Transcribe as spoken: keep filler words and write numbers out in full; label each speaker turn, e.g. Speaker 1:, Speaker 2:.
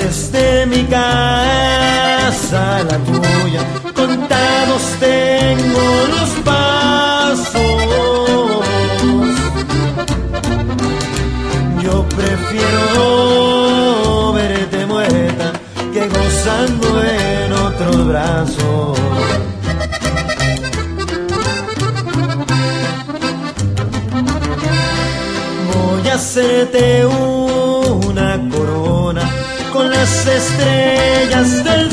Speaker 1: desde mi casa a la tuya, contados tengo los pasos. Yo prefiero verte muerta que gozando en otros brazos. Voy a hacerte una corona con las estrellas del